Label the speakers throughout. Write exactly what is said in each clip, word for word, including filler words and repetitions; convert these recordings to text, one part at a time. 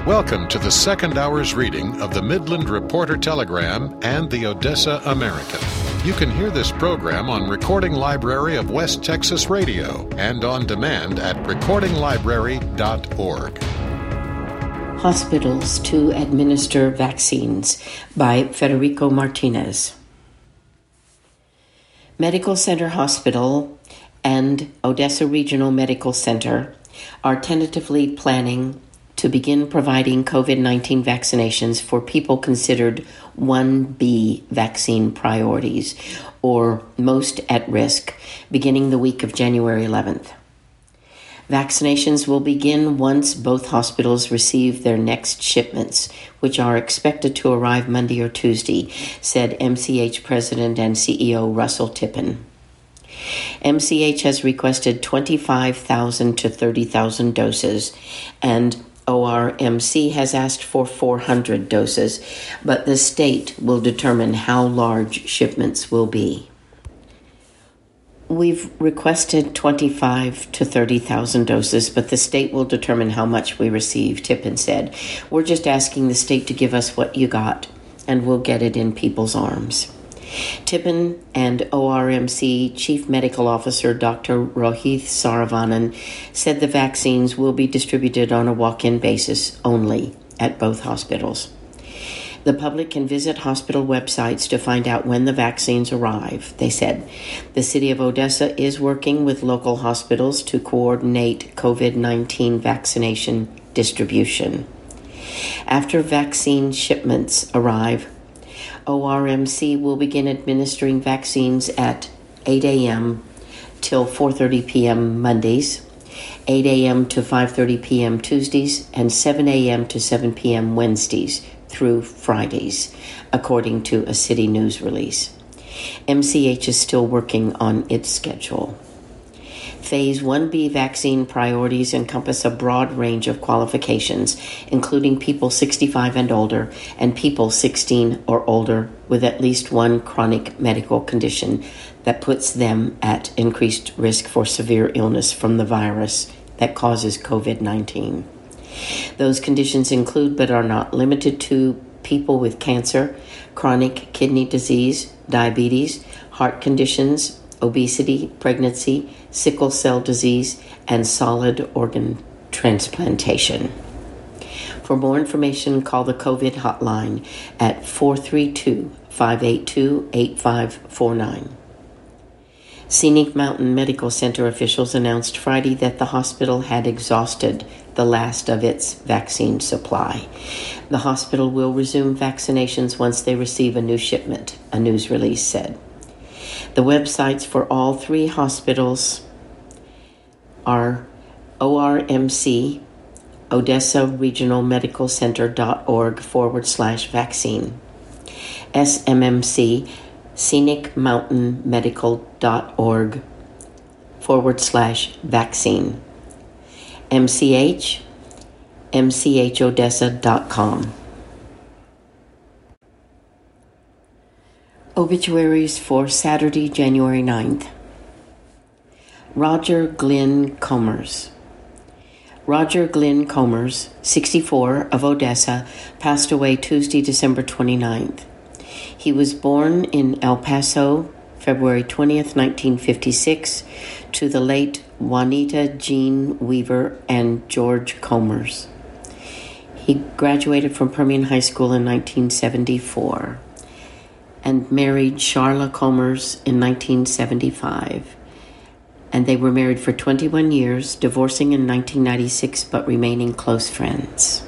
Speaker 1: Welcome to the second hour's reading of the Midland Reporter Telegram and the Odessa American. You can hear this program on Recording Library of West Texas Radio and on demand at recording library dot org.
Speaker 2: Hospitals to Administer Vaccines by Federico Martinez. Medical Center Hospital and Odessa Regional Medical Center are tentatively planning to begin providing covid nineteen vaccinations for people considered one B vaccine priorities, or most at risk, beginning the week of January eleventh. Vaccinations will begin once both hospitals receive their next shipments, which are expected to arrive Monday or Tuesday, said M C H President and C E O Russell Tippin. M C H has requested twenty-five thousand to thirty thousand doses, and O R M C has asked for four hundred doses, but the state will determine how large shipments will be. We've requested twenty-five to thirty thousand doses, but the state will determine how much we receive, Tippin said. We're just asking the state to give us what you got, and we'll get it in people's arms. Tippin and O R M C Chief Medical Officer Doctor Rohith Saravanan said the vaccines will be distributed on a walk-in basis only at both hospitals. The public can visit hospital websites to find out when the vaccines arrive, they said. The city of Odessa is working with local hospitals to coordinate covid nineteen vaccination distribution. After vaccine shipments arrive, O R M C will begin administering vaccines at eight a.m. till four thirty p.m. Mondays, eight a.m. to five thirty p.m. Tuesdays, and seven a.m. to seven p.m. Wednesdays through Fridays, according to a city news release. M C H is still working on its schedule. Phase one B vaccine priorities encompass a broad range of qualifications, including people sixty-five and older and people sixteen or older with at least one chronic medical condition that puts them at increased risk for severe illness from the virus that causes covid nineteen. Those conditions include, but are not limited to, people with cancer, chronic kidney disease, diabetes, heart conditions, obesity, pregnancy, sickle cell disease, and solid organ transplantation. For more information, call the COVID hotline at four three two, five eight two, eight five four nine. Scenic Mountain Medical Center officials announced Friday that the hospital had exhausted the last of its vaccine supply. The hospital will resume vaccinations once they receive a new shipment, a news release said. The websites for all three hospitals are O R M C, Odessa Regional Medical Center dot org forward slash vaccine, S M M C, Scenic Mountain Medical dot org forward slash vaccine, M C H, M C H Odessa dot com. Obituaries for Saturday, January ninth. Roger Glenn Comers. Roger Glenn Comers, sixty-four, of Odessa, passed away Tuesday, December twenty-ninth. He was born in El Paso, February twentieth, nineteen fifty-six, to the late Juanita Jean Weaver and George Comers. He graduated from Permian High School in nineteen seventy-four. And married Charla Comers in nineteen seventy-five. And they were married for twenty-one years, divorcing in nineteen ninety-six, but remaining close friends.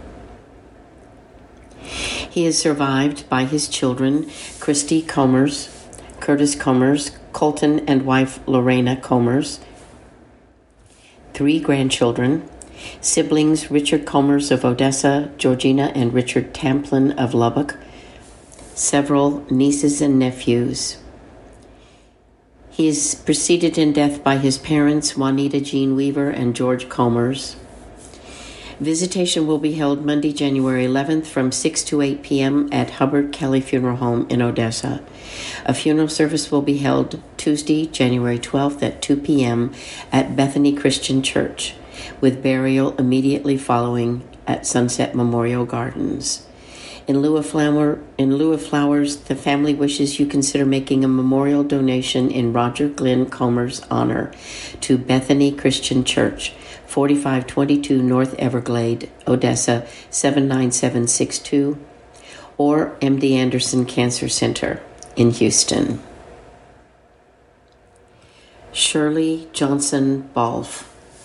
Speaker 2: He is survived by his children, Christy Comers, Curtis Comers, Colton and wife Lorena Comers, three grandchildren, siblings Richard Comers of Odessa, Georgina and Richard Tamplin of Lubbock, several nieces and nephews. He is preceded in death by his parents, Juanita Jean Weaver and George Comers. Visitation will be held Monday, January eleventh from six to eight p.m. at Hubbard Kelly Funeral Home in Odessa. A funeral service will be held Tuesday, January twelfth at two p.m. at Bethany Christian Church, with burial immediately following at Sunset Memorial Gardens. In lieu of flower, in lieu of flowers, the family wishes you consider making a memorial donation in Roger Glenn Comer's honor to Bethany Christian Church, forty-five twenty-two North Everglade, Odessa, seven nine seven six two, or M D Anderson Cancer Center in Houston. Shirley Johnson Balfe.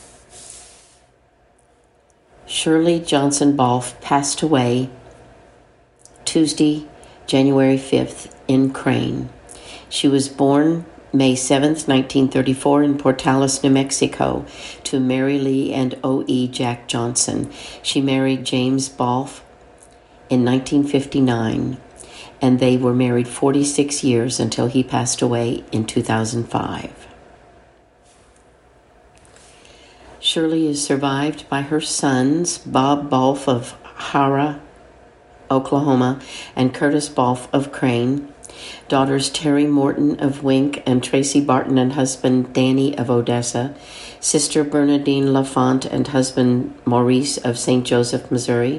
Speaker 2: Shirley Johnson Balfe passed away Tuesday, January fifth, in Crane. She was born May seventh, nineteen thirty-four, in Portales, New Mexico, to Mary Lee and O E Jack Johnson. She married James Balfe in nineteen fifty-nine, and they were married forty-six years until he passed away in two thousand five. Shirley is survived by her sons, Bob Balfe of Hara, Oklahoma, and Curtis Balfe of Crane, daughters Terry Morton of Wink and Tracy Barton and husband Danny of Odessa, sister Bernadine Lafont and husband Maurice of Saint Joseph, Missouri,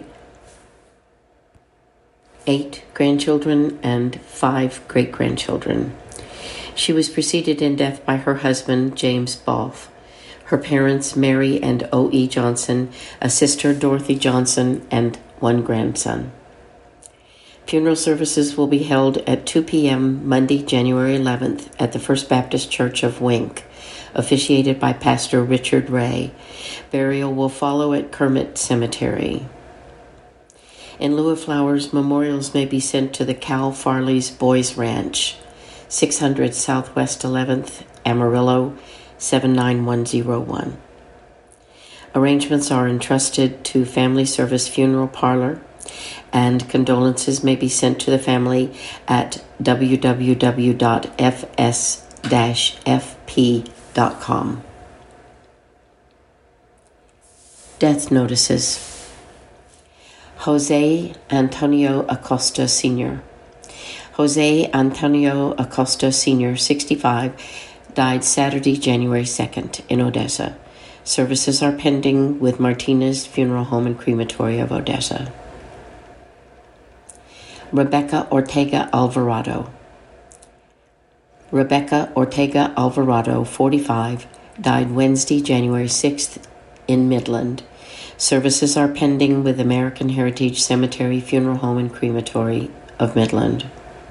Speaker 2: eight grandchildren and five great-grandchildren. She was preceded in death by her husband, James Balfe, her parents, Mary and O E Johnson, a sister, Dorothy Johnson, and one grandson. Funeral services will be held at two p.m. Monday, January eleventh at the First Baptist Church of Wink, officiated by Pastor Richard Ray. Burial will follow at Kermit Cemetery. In lieu of flowers, memorials may be sent to the Cal Farley's Boys Ranch, six hundred Southwest eleventh, Amarillo, seven nine one zero one. Arrangements are entrusted to Family Service Funeral Parlor, and condolences may be sent to the family at w w w dot f s dash f p dot com. Death notices. Jose Antonio Acosta Senior Jose Antonio Acosta Senior, sixty-five, died Saturday, January second, in Odessa. Services are pending with Martinez Funeral Home and Crematory of Odessa. Rebecca Ortega Alvarado. Rebecca Ortega Alvarado, forty-five, died Wednesday, January sixth, in Midland. Services are pending with American Heritage Cemetery Funeral Home and Crematory of Midland.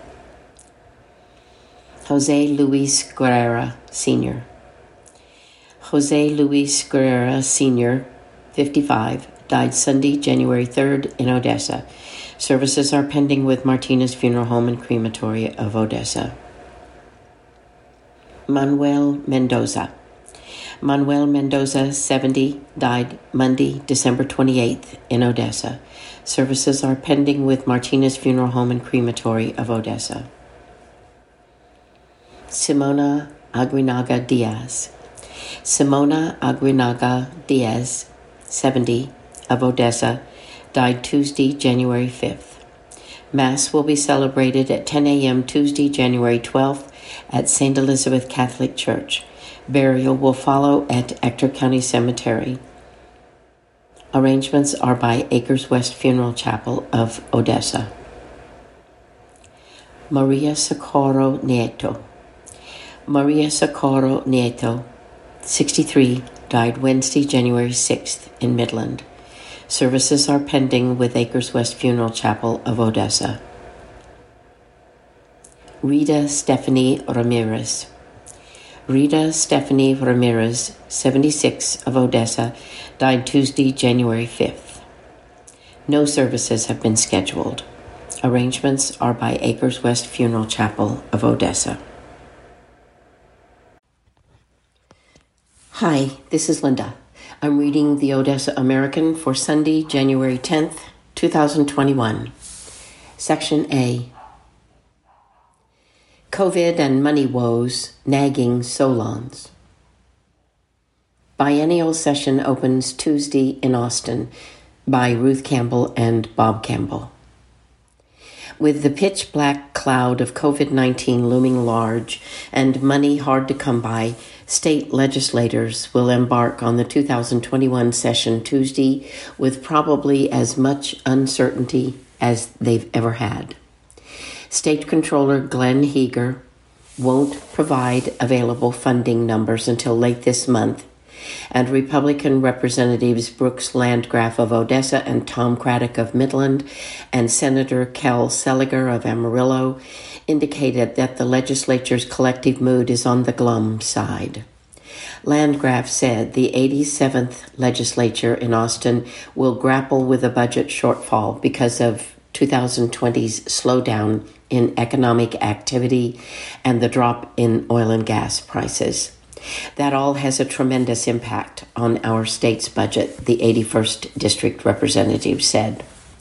Speaker 2: Jose Luis Guerrera, Senior Jose Luis Guerrera, Senior, fifty-five, died Sunday, January third, in Odessa. Services are pending with Martinez Funeral Home and Crematory of Odessa. Manuel Mendoza. Manuel Mendoza, seventy, died Monday, December twenty-eighth, in Odessa. Services are pending with Martinez Funeral Home and Crematory of Odessa. Simona Aguinaga Diaz. Simona Aguinaga Diaz, seventy, of Odessa, died Tuesday, January fifth. Mass will be celebrated at ten a.m. Tuesday, January twelfth at Saint Elizabeth Catholic Church. Burial will follow at Ector County Cemetery. Arrangements are by Acres West Funeral Chapel of Odessa. Maria Socorro Nieto. Maria Socorro Nieto, sixty-three, died Wednesday, January sixth, in Midland. Services are pending with Acres West Funeral Chapel of Odessa. Rita Stephanie Ramirez. Rita Stephanie Ramirez, seventy-six, of Odessa, died Tuesday, January fifth. No services have been scheduled. Arrangements are by Acres West Funeral Chapel of Odessa. Hi, this is Linda. I'm reading the Odessa American for Sunday, January tenth, twenty twenty-one. Section A. COVID and money woes nagging Solons. Biennial session opens Tuesday in Austin by Ruth Campbell and Bob Campbell. With the pitch black cloud of covid nineteen looming large and money hard to come by, state legislators will embark on the two thousand twenty-one session Tuesday with probably as much uncertainty as they've ever had. State Controller Glenn Heger won't provide available funding numbers until late this month, and Republican Representatives Brooks Landgraf of Odessa and Tom Craddock of Midland and Senator Kel Seliger of Amarillo indicated that the legislature's collective mood is on the glum side. Landgraf said the eighty-seventh legislature in Austin will grapple with a budget shortfall because of two thousand twenty's slowdown in economic activity and the drop in oil and gas prices. That all has a tremendous impact on our state's budget, the eighty-first District Representative said.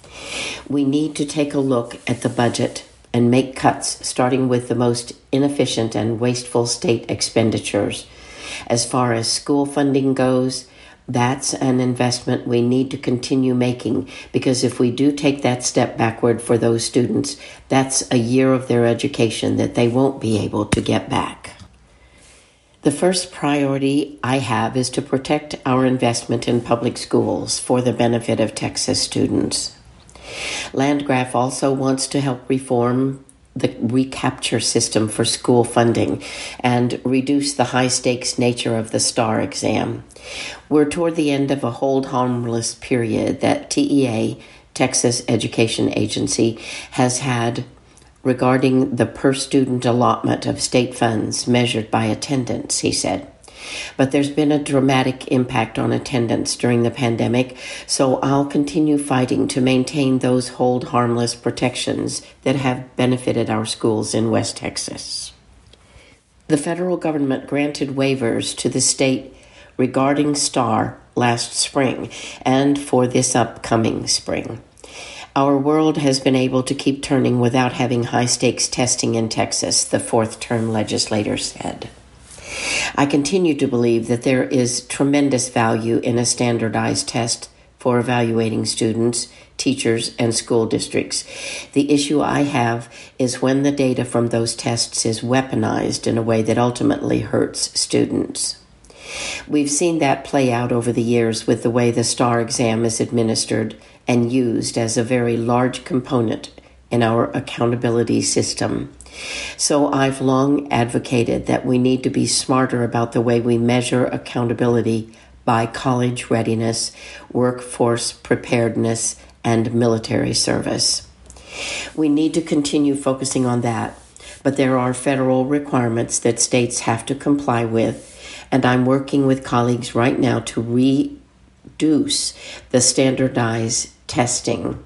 Speaker 2: We need to take a look at the budget and make cuts, starting with the most inefficient and wasteful state expenditures. As far as school funding goes, that's an investment we need to continue making, because if we do take that step backward for those students, that's a year of their education that they won't be able to get back. The first priority I have is to protect our investment in public schools for the benefit of Texas students. Landgraf also wants to help reform the recapture system for school funding and reduce the high-stakes nature of the STAR exam. We're toward the end of a hold harmless period that T E A, Texas Education Agency, has had regarding the per-student allotment of state funds measured by attendance, he said. But there's been a dramatic impact on attendance during the pandemic, so I'll continue fighting to maintain those hold harmless protections that have benefited our schools in West Texas. The federal government granted waivers to the state regarding STAR last spring and for this upcoming spring. Our world has been able to keep turning without having high-stakes testing in Texas, the fourth-term legislator said. I continue to believe that there is tremendous value in a standardized test for evaluating students, teachers, and school districts. The issue I have is when the data from those tests is weaponized in a way that ultimately hurts students. We've seen that play out over the years with the way the STAR exam is administered and used as a very large component in our accountability system. So I've long advocated that we need to be smarter about the way we measure accountability by college readiness, workforce preparedness, and military service. We need to continue focusing on that, but there are federal requirements that states have to comply with, and I'm working with colleagues right now to reduce the standardized testing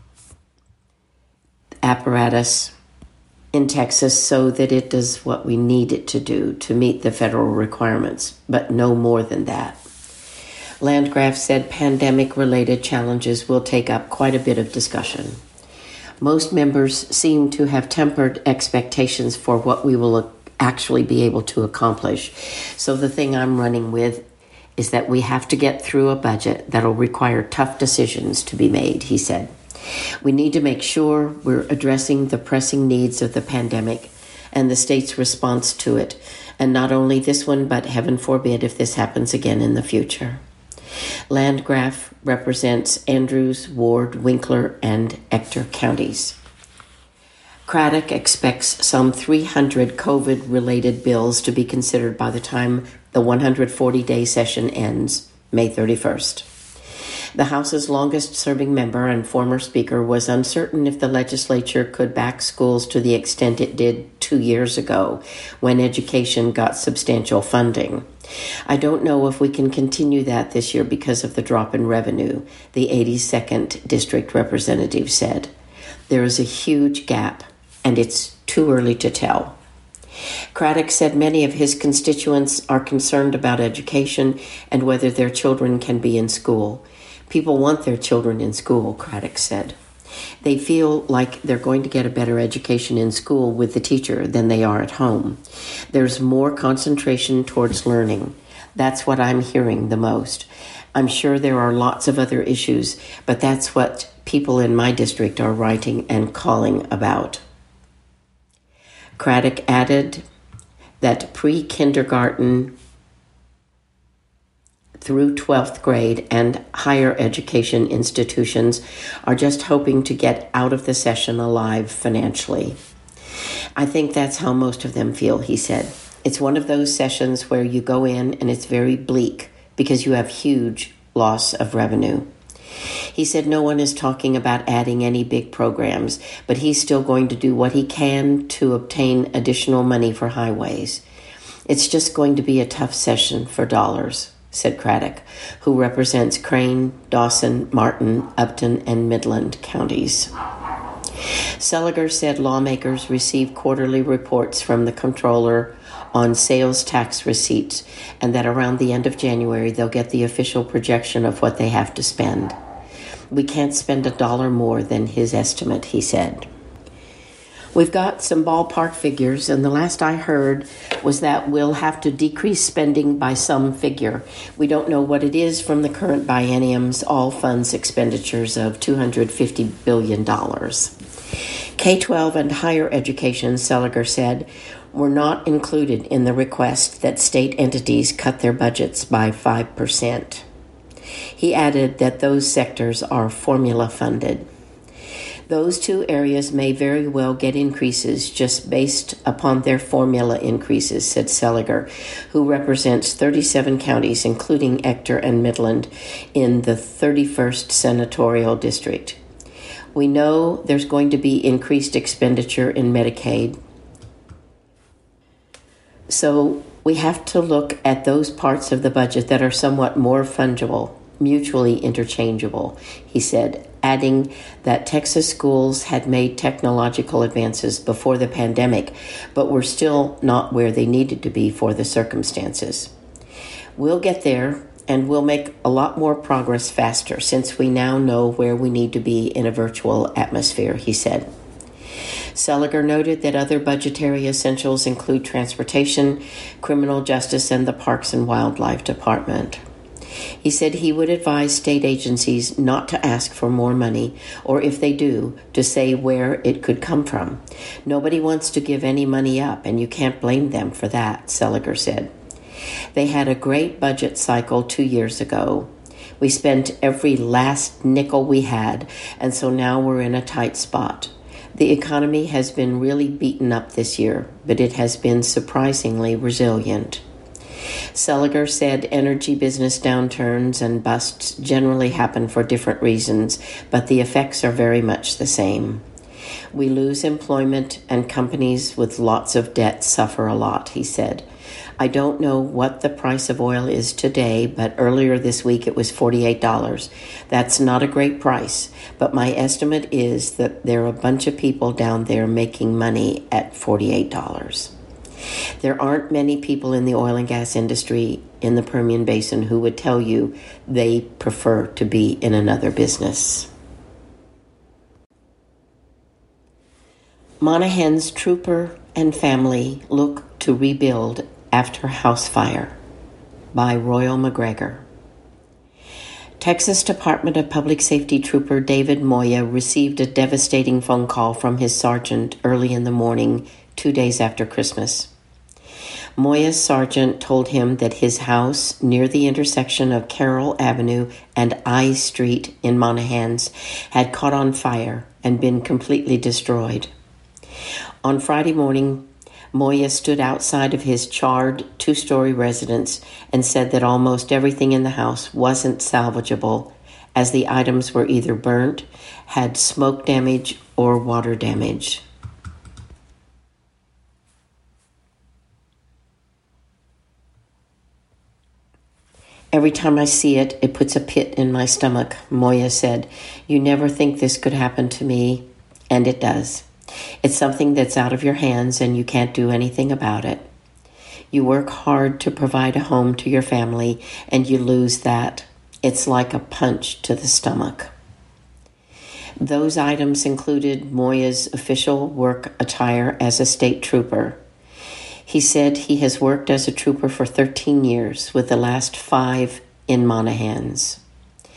Speaker 2: apparatus in Texas so that it does what we need it to do to meet the federal requirements, but no more than that. Landgraf said pandemic-related challenges will take up quite a bit of discussion. Most members seem to have tempered expectations for what we will actually be able to accomplish. So the thing I'm running with is that we have to get through a budget that'll require tough decisions to be made, he said. We need to make sure we're addressing the pressing needs of the pandemic and the state's response to it, and not only this one, but heaven forbid if this happens again in the future. Landgraf represents Andrews, Ward, Winkler, and Ector counties. Craddock expects some three hundred COVID-related bills to be considered by the time the one hundred forty day session ends, May thirty-first. The House's longest-serving member and former Speaker was uncertain if the legislature could back schools to the extent it did two years ago, when education got substantial funding. I don't know if we can continue that this year because of the drop in revenue, the eighty-second District Representative said. There is a huge gap, and it's too early to tell. Craddock said many of his constituents are concerned about education and whether their children can be in school. People want their children in school, Craddock said. They feel like they're going to get a better education in school with the teacher than they are at home. There's more concentration towards learning. That's what I'm hearing the most. I'm sure there are lots of other issues, but that's what people in my district are writing and calling about. Craddock added that pre-kindergarten through twelfth grade and higher education institutions are just hoping to get out of the session alive financially. I think that's how most of them feel, he said. It's one of those sessions where you go in and it's very bleak because you have huge loss of revenue. He said no one is talking about adding any big programs, but he's still going to do what he can to obtain additional money for highways. It's just going to be a tough session for dollars, said Craddock, who represents Crane, Dawson, Martin, Upton, and Midland counties. Seliger said lawmakers receive quarterly reports from the comptroller on sales tax receipts, and that around the end of January they'll get the official projection of what they have to spend. We can't spend a dollar more than his estimate, he said. We've got some ballpark figures, and the last I heard was that we'll have to decrease spending by some figure. We don't know what it is from the current biennium's all funds expenditures of two hundred fifty billion dollars. K twelve and higher education, Seliger said, were not included in the request that state entities cut their budgets by five percent. He added that those sectors are formula funded. Those two areas may very well get increases just based upon their formula increases, said Seliger, who represents thirty-seven counties, including Ector and Midland, in the thirty-first Senatorial District. We know there's going to be increased expenditure in Medicaid, so we have to look at those parts of the budget that are somewhat more fungible, mutually interchangeable, he said, adding that Texas schools had made technological advances before the pandemic, but were still not where they needed to be for the circumstances. We'll get there, and we'll make a lot more progress faster since we now know where we need to be in a virtual atmosphere, he said. Seliger noted that other budgetary essentials include transportation, criminal justice, and the Parks and Wildlife Department. He said he would advise state agencies not to ask for more money, or if they do, to say where it could come from. Nobody wants to give any money up, and you can't blame them for that, Seliger said. They had a great budget cycle two years ago. We spent every last nickel we had, and so now we're in a tight spot. The economy has been really beaten up this year, but it has been surprisingly resilient. Seliger said energy business downturns and busts generally happen for different reasons, but the effects are very much the same. We lose employment, and companies with lots of debt suffer a lot, he said. I don't know what the price of oil is today, but earlier this week it was forty-eight dollars. That's not a great price, but my estimate is that there are a bunch of people down there making money at forty-eight dollars. There aren't many people in the oil and gas industry in the Permian Basin who would tell you they prefer to be in another business. Monaghan's trooper and family look to rebuild after house fire, by Royal McGregor. Texas Department of Public Safety Trooper David Moya received a devastating phone call from his sergeant early in the morning, two days after Christmas. Moya's sergeant told him that his house near the intersection of Carroll Avenue and I Street in Monahans had caught on fire and been completely destroyed. On Friday morning, Moya stood outside of his charred two-story residence and said that almost everything in the house wasn't salvageable, as the items were either burnt, had smoke damage, or water damage. Every time I see it, it puts a pit in my stomach, Moya said. You never think this could happen to me, and it does. It's something that's out of your hands and you can't do anything about it. You work hard to provide a home to your family and you lose that. It's like a punch to the stomach. Those items included Moya's official work attire as a state trooper. He said he has worked as a trooper for thirteen years, with the last five in Monahans.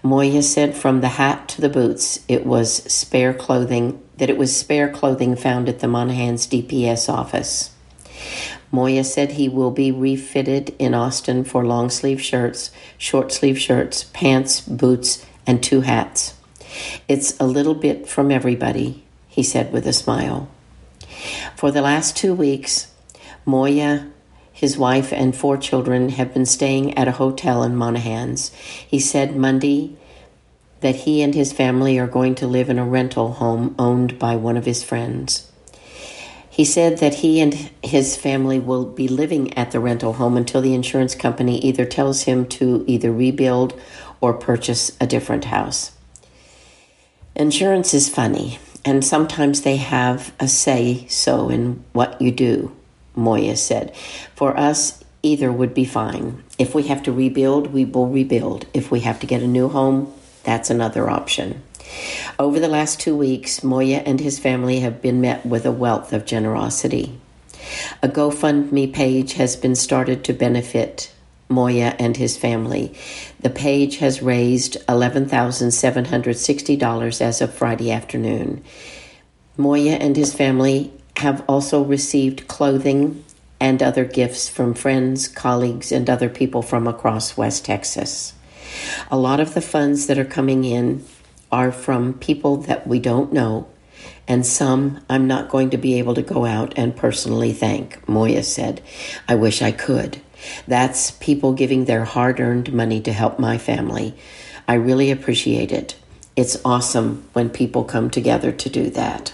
Speaker 2: Moya said from the hat to the boots, it was spare clothing, that it was spare clothing found at the Monahans D P S office. Moya said he will be refitted in Austin for long-sleeve shirts, short-sleeve shirts, pants, boots, and two hats. It's a little bit from everybody, he said with a smile. For the last two weeks, Moya, his wife, and four children have been staying at a hotel in Monahans. He said Monday that he and his family are going to live in a rental home owned by one of his friends. He said that he and his family will be living at the rental home until the insurance company either tells him to either rebuild or purchase a different house. Insurance is funny, and sometimes they have a say-so in what you do, Moya said. For us, either would be fine. If we have to rebuild, we will rebuild. If we have to get a new home, that's another option. Over the last two weeks, Moya and his family have been met with a wealth of generosity. A GoFundMe page has been started to benefit Moya and his family. The page has raised eleven thousand seven hundred sixty dollars as of Friday afternoon. Moya and his family have also received clothing and other gifts from friends, colleagues, and other people from across West Texas. A lot of the funds that are coming in are from people that we don't know, and some I'm not going to be able to go out and personally thank, Moya said. I wish I could. That's people giving their hard-earned money to help my family. I really appreciate it. It's awesome when people come together to do that.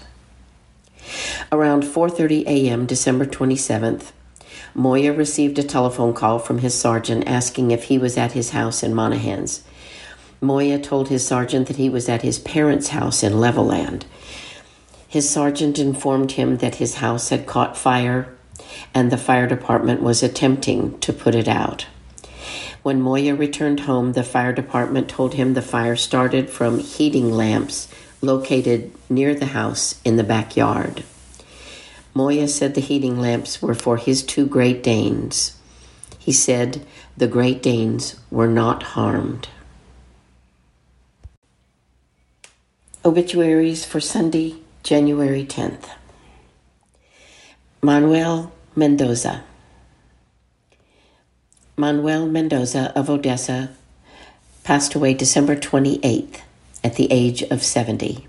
Speaker 2: Around four thirty a.m. December twenty-seventh, Moya received a telephone call from his sergeant asking if he was at his house in Monahans. Moya told his sergeant that he was at his parents' house in Levelland. His sergeant informed him that his house had caught fire and the fire department was attempting to put it out. When Moya returned home, the fire department told him the fire started from heating lamps located near the house in the backyard. Moya said the heating lamps were for his two Great Danes. He said the Great Danes were not harmed. Obituaries for Sunday, January tenth. Manuel Mendoza. Manuel Mendoza of Odessa passed away December twenty-eighth at the age of seventy.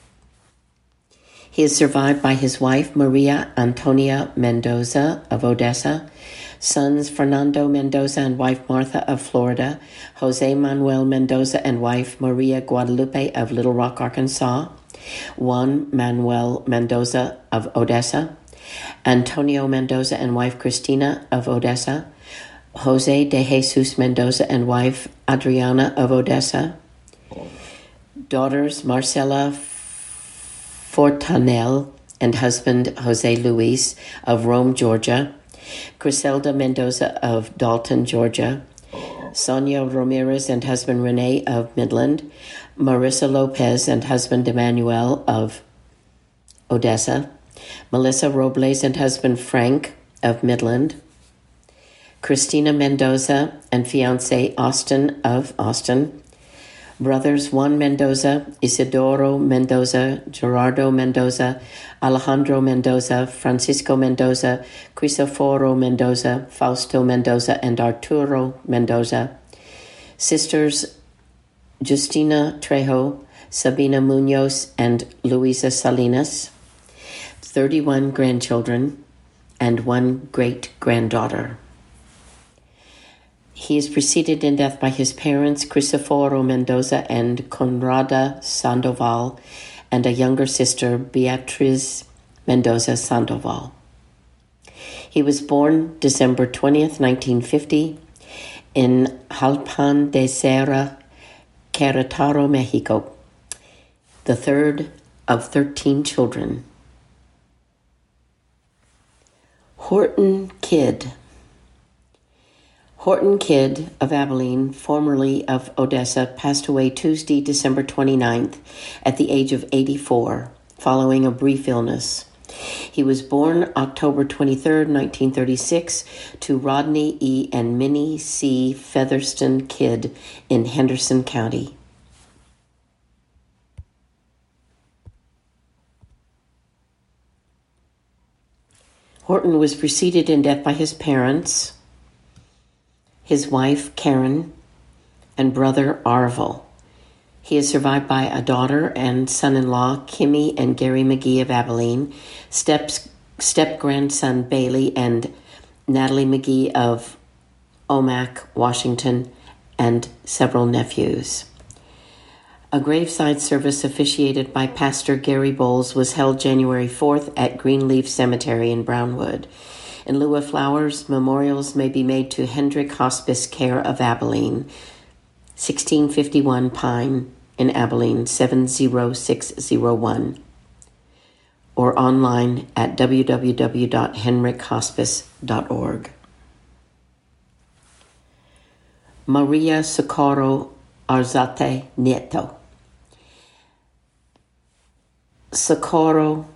Speaker 2: He is survived by his wife, Maria Antonia Mendoza of Odessa, sons Fernando Mendoza and wife Martha of Florida, Jose Manuel Mendoza and wife Maria Guadalupe of Little Rock, Arkansas, Juan Manuel Mendoza of Odessa, Antonio Mendoza and wife Cristina of Odessa, Jose de Jesus Mendoza and wife Adriana of Odessa, daughters Marcela Fortanel and husband Jose Luis of Rome, Georgia, Griselda Mendoza of Dalton, Georgia, Sonia Ramirez and husband Rene of Midland, Marissa Lopez and husband Emmanuel of Odessa, Melissa Robles and husband Frank of Midland, Christina Mendoza and fiancé Austin of Austin, brothers Juan Mendoza, Isidoro Mendoza, Gerardo Mendoza, Alejandro Mendoza, Francisco Mendoza, Crisoforo Mendoza, Fausto Mendoza, and Arturo Mendoza, sisters Justina Trejo, Sabina Munoz, and Luisa Salinas, thirty-one grandchildren, and one great-granddaughter. He is preceded in death by his parents, Crisoforo Mendoza and Conrada Sandoval, and a younger sister, Beatriz Mendoza Sandoval. He was born December twentieth, nineteen fifty, in Jalpan de Serra, Querétaro, Mexico, the third of thirteen children. Horton Kidd. Horton Kidd of Abilene, formerly of Odessa, passed away Tuesday, December twenty-ninth, at the age of eighty-four, following a brief illness. He was born October twenty-third, nineteen thirty-six, to Rodney E. and Minnie C. Featherston Kidd in Henderson County. Horton was preceded in death by his parents, his wife, Karen, and brother, Arvel. He is survived by a daughter and son-in-law, Kimmy and Gary McGee of Abilene, steps, step-grandson, Bailey, and Natalie McGee of Omak, Washington, and several nephews. A graveside service officiated by Pastor Gary Bowles was held January fourth at Greenleaf Cemetery in Brownwood. In lieu of flowers, memorials may be made to Hendrick Hospice Care of Abilene, sixteen fifty-one Pine in Abilene, seven zero six zero one, or online at w w w dot henrick hospice dot org. Maria Socorro Arzate Nieto. Socorro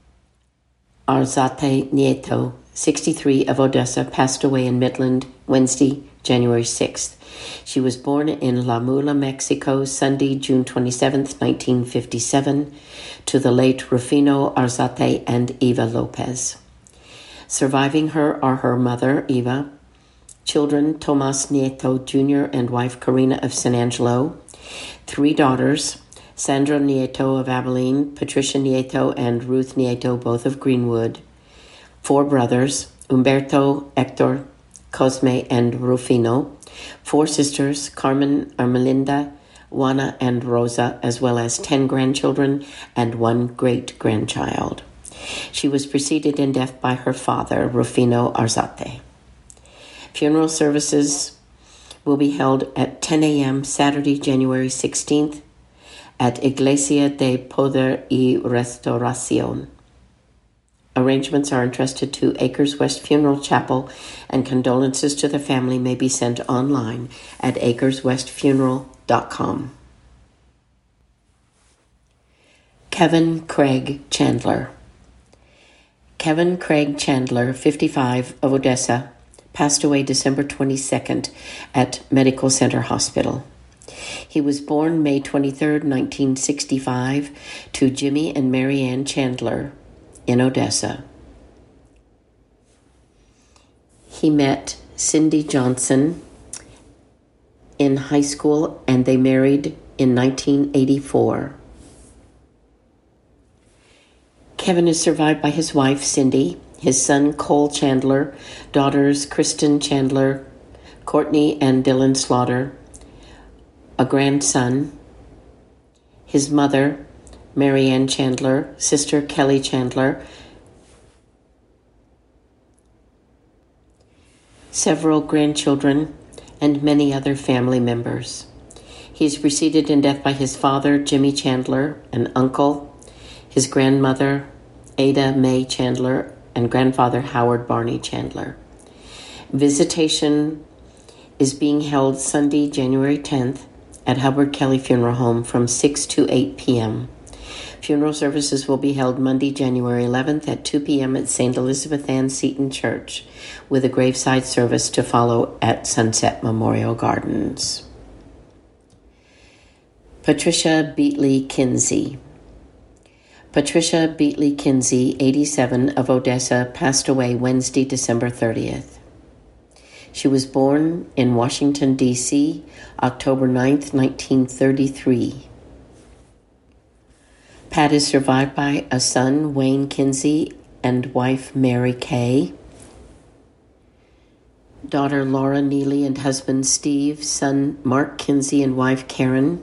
Speaker 2: Arzate Nieto, sixty-three, of Odessa, passed away in Midland Wednesday, January sixth. She was born in La Mula, Mexico, Sunday, June twenty-seventh, nineteen fifty-seven, to the late Rufino Arzate and Eva Lopez. Surviving her are her mother, Eva, children Tomas Nieto Junior and wife Karina of San Angelo, three daughters, Sandra Nieto of Abilene, Patricia Nieto and Ruth Nieto, both of Greenwood, four brothers, Umberto, Hector, Cosme, and Rufino, four sisters, Carmen, Ermelinda, Juana, and Rosa, as well as ten grandchildren and one great-grandchild. She was preceded in death by her father, Rufino Arzate. Funeral services will be held at ten a.m. Saturday, January sixteenth at Iglesia de Poder y Restauración. Arrangements are entrusted to Acres West Funeral Chapel, and condolences to the family may be sent online at acres west funeral dot com. Kevin Craig Chandler. Kevin Craig Chandler, fifty-five, of Odessa, passed away December twenty-second at Medical Center Hospital. He was born May twenty-third, nineteen sixty-five, to Jimmy and Mary Ann Chandler in Odessa. He met Cindy Johnson in high school, and they married in nineteen eighty-four. Kevin is survived by his wife, Cindy, his son, Cole Chandler, daughters, Kristen Chandler, Courtney and Dylan Slaughter, a grandson, his mother, Mary Ann Chandler, sister Kelly Chandler, several grandchildren, and many other family members. He is preceded in death by his father, Jimmy Chandler, an uncle, his grandmother, Ada Mae Chandler, and grandfather, Howard Barney Chandler. Visitation is being held Sunday, January tenth, at Hubbard Kelly Funeral Home from six to eight p.m. Funeral services will be held Monday, January eleventh at two p.m. at Saint Elizabeth Ann Seton Church, with a graveside service to follow at Sunset Memorial Gardens. Patricia Beatley Kinsey. Patricia Beatley Kinsey, eighty-seven, of Odessa, passed away Wednesday, December thirtieth. She was born in Washington, D C, October ninth, nineteen thirty-three. Pat is survived by a son, Wayne Kinsey, and wife, Mary Kay, daughter, Laura Neely, and husband, Steve, son, Mark Kinsey, and wife, Karen,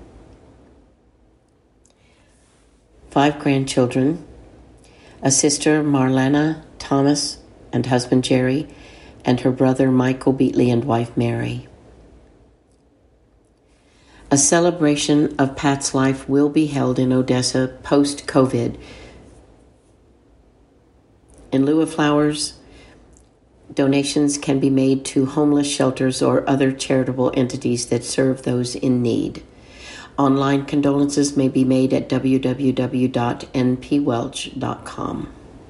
Speaker 2: five grandchildren, a sister, Marlena Thomas, and husband, Jerry, and her brother, Michael Beatley, and wife, Mary. A celebration of Pat's life will be held in Odessa post-COVID. In lieu of flowers, donations can be made to homeless shelters or other charitable entities that serve those in need. Online condolences may be made at w w w dot n p welch dot com.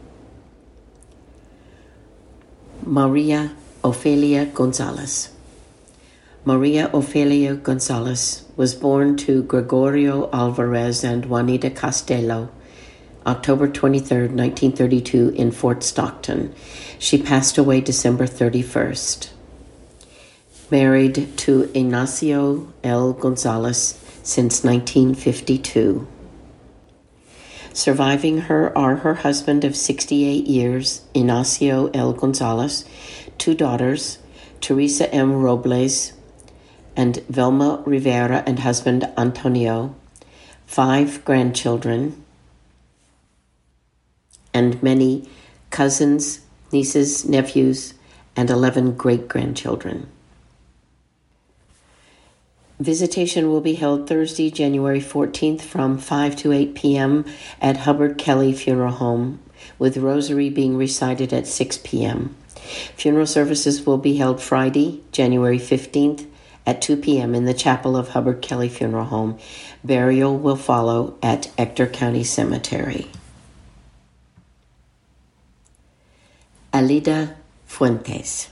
Speaker 2: Maria Ofelia Gonzalez. Maria Ofelia Gonzalez was born to Gregorio Alvarez and Juanita Costello October twenty-third, nineteen thirty-two, in Fort Stockton. She passed away December thirty-first. Married to Ignacio L. Gonzalez since nineteen fifty-two. Surviving her are her husband of sixty-eight years, Ignacio L. Gonzalez, two daughters, Teresa M. Robles and Velma Rivera, and husband Antonio, five grandchildren, and many cousins, nieces, nephews, and eleven great-grandchildren. Visitation will be held Thursday, January fourteenth from five to eight p.m. at Hubbard Kelly Funeral Home, with rosary being recited at six p.m. Funeral services will be held Friday, January fifteenth at two p.m. in the chapel of Hubbard Kelly Funeral Home. Burial will follow at Ector County Cemetery. Alida Fuentes.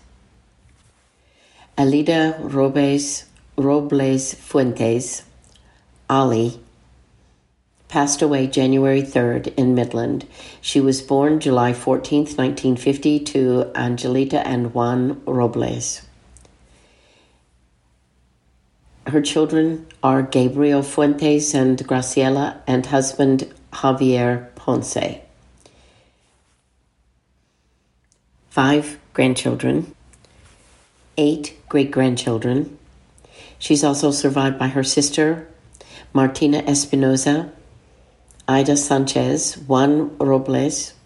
Speaker 2: Alida Robles, Robles Fuentes, Ali, passed away January third in Midland. She was born July fourteenth, nineteen fifty, to Angelita and Juan Robles. Her children are Gabriel Fuentes and Graciela, and husband Javier Ponce. Five grandchildren, eight great-grandchildren. She's also survived by her sister, Martina Espinoza, Ida Sanchez, Juan Robles,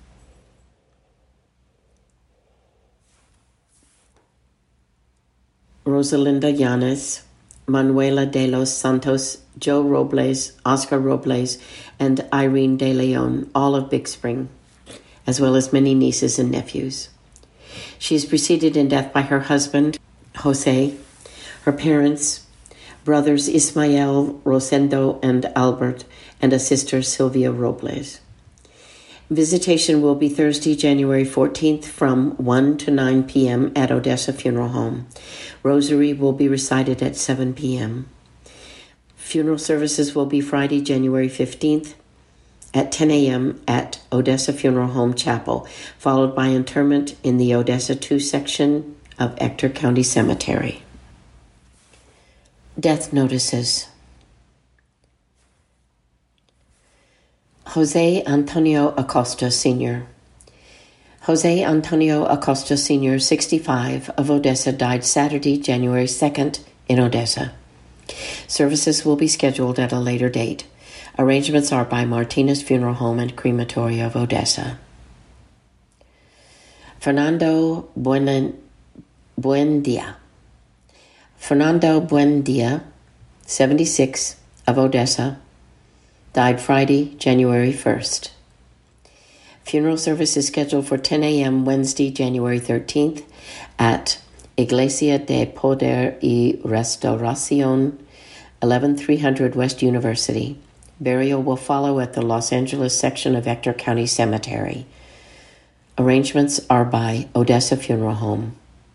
Speaker 2: Rosalinda Llanes, Manuela de los Santos, Joe Robles, Oscar Robles, and Irene de Leon, all of Big Spring, as well as many nieces and nephews. She is preceded in death by her husband, Jose, her parents, brothers Ismael, Rosendo, and Albert, and a sister, Sylvia Robles. Visitation will be Thursday, January fourteenth from one to nine p.m. at Odessa Funeral Home. Rosary will be recited at seven p.m. Funeral services will be Friday, January fifteenth at ten a.m. at Odessa Funeral Home Chapel, followed by interment in the Odessa two section of Ector County Cemetery. Death notices. Jose Antonio Acosta, Senior Jose Antonio Acosta, Senior, sixty-five, of Odessa, died Saturday, January second, in Odessa. Services will be scheduled at a later date. Arrangements are by Martinez Funeral Home and Crematory of Odessa. Fernando Buen- Buendia. Fernando Buendia, seventy-six, of Odessa, died Friday, January first. Funeral service is scheduled for ten a.m. Wednesday, January thirteenth at Iglesia de Poder y Restauración, eleven three hundred West University. Burial will follow at the Los Angeles section of Ector County Cemetery. Arrangements are by Odessa Funeral Home.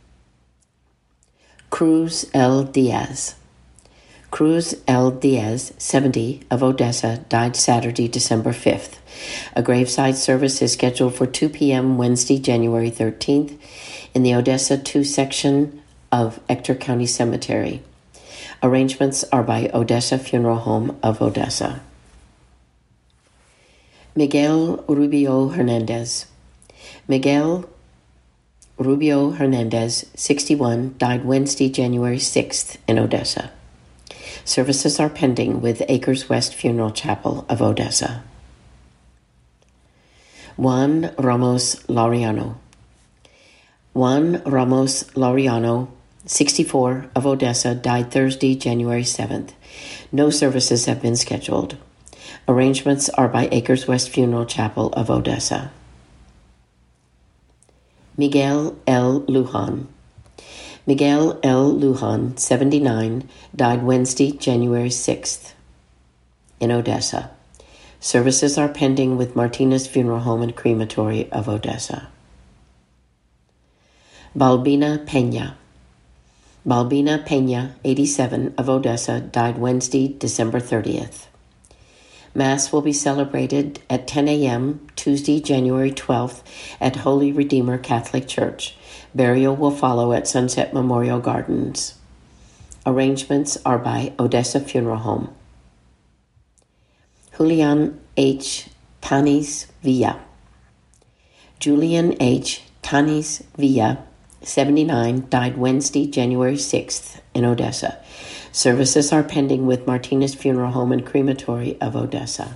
Speaker 2: Cruz L. Diaz. Cruz L. Diaz, seventy, of Odessa, died Saturday, December fifth. A graveside service is scheduled for two p.m. Wednesday, January thirteenth in the Odessa two section of Ector County Cemetery. Arrangements are by Odessa Funeral Home of Odessa. Miguel Rubio Hernandez. Miguel Rubio Hernandez, sixty-one, died Wednesday, January sixth in Odessa. Services are pending with Acres West Funeral Chapel of Odessa. Juan Ramos Laureano. Juan Ramos Laureano, sixty-four, of Odessa, died Thursday, January seventh. No services have been scheduled. Arrangements are by Acres West Funeral Chapel of Odessa. Miguel L. Lujan. Miguel L. Lujan, seventy-nine, died Wednesday, January sixth in Odessa. Services are pending with Martinez Funeral Home and Crematory of Odessa. Balbina Peña. Balbina Peña, eighty-seven, of Odessa, died Wednesday, December thirtieth. Mass will be celebrated at ten a.m. Tuesday, January twelfth at Holy Redeemer Catholic Church. Burial will follow at Sunset Memorial Gardens. Arrangements are by Odessa Funeral Home. Julian H. Tanis Villa. Julian H. Tanis Villa, seventy-nine, died Wednesday, January sixth in Odessa. Services are pending with Martinez Funeral Home and Crematory of Odessa.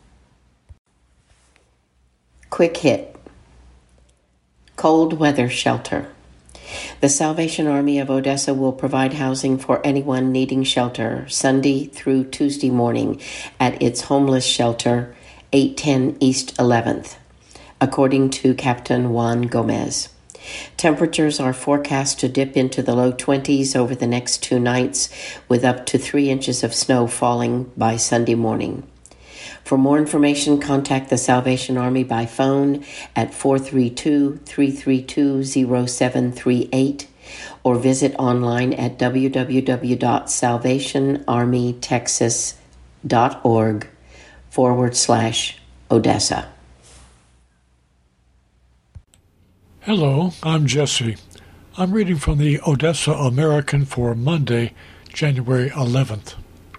Speaker 2: Quick hit. Cold weather shelter. The Salvation Army of Odessa will provide housing for anyone needing shelter Sunday through Tuesday morning at its homeless shelter, eight ten East eleventh, according to Captain Juan Gomez. Temperatures are forecast to dip into the low twenties over the next two nights, with up to three inches of snow falling by Sunday morning. For more information, contact the Salvation Army by phone at four three two, three three two, zero seven three eight or visit online at w w w dot salvation army texas dot org forward slash Odessa.
Speaker 3: Hello, I'm Jesse. I'm reading from the Odessa American for Monday, January eleventh.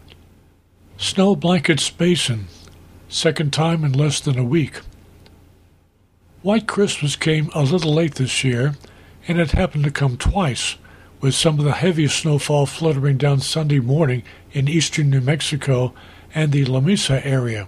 Speaker 3: Snow Blankets Basin. Second time in less than a week. White Christmas came a little late this year, and it happened to come twice, with some of the heaviest snowfall fluttering down Sunday morning in eastern New Mexico and the La Mesa area.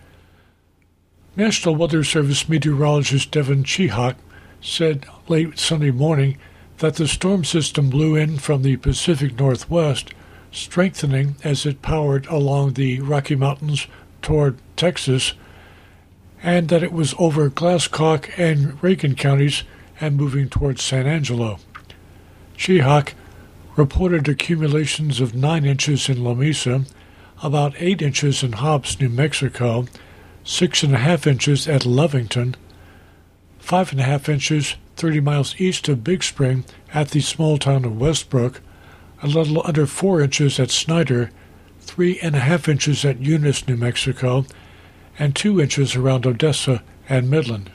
Speaker 3: National Weather Service meteorologist Devin Chihak said late Sunday morning that the storm system blew in from the Pacific Northwest, strengthening as it powered along the Rocky Mountains toward Texas, and that it was over Glasscock and Reagan counties and moving towards San Angelo. Chihak reported accumulations of nine inches in La Mesa, about eight inches in Hobbs, New Mexico, six and a half inches at Lovington, five and a half inches thirty miles east of Big Spring at the small town of Westbrook, a little under four inches at Snyder, three and a half inches at Eunice, New Mexico, and two inches around Odessa and Midland.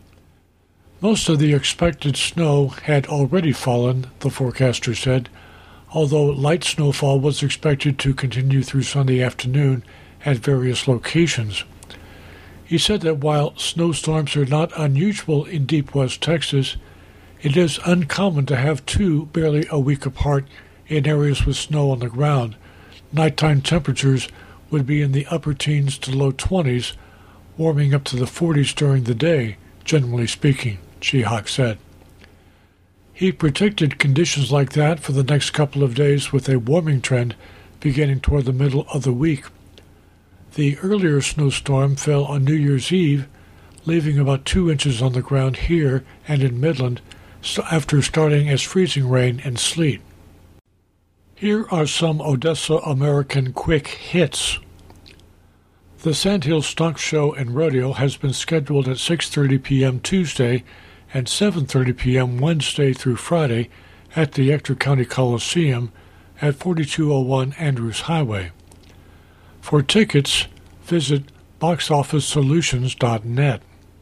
Speaker 3: Most of the expected snow had already fallen, the forecaster said, although light snowfall was expected to continue through Sunday afternoon at various locations. He said that while snowstorms are not unusual in deep West Texas, it is uncommon to have two barely a week apart in areas with snow on the ground. Nighttime temperatures would be in the upper teens to low twenties, warming up to the forties during the day, generally speaking, Chihak said. He predicted conditions like that for the next couple of days with a warming trend beginning toward the middle of the week. The earlier snowstorm fell on New Year's Eve, leaving about two inches on the ground here and in Midland after starting as freezing rain and sleet. Here are some Odessa American quick hits. The Sandhill Stock Show and Rodeo has been scheduled at six thirty p.m. Tuesday and seven thirty p.m. Wednesday through Friday at the Ector County Coliseum at forty-two oh one Andrews Highway. For tickets, visit box office solutions dot net.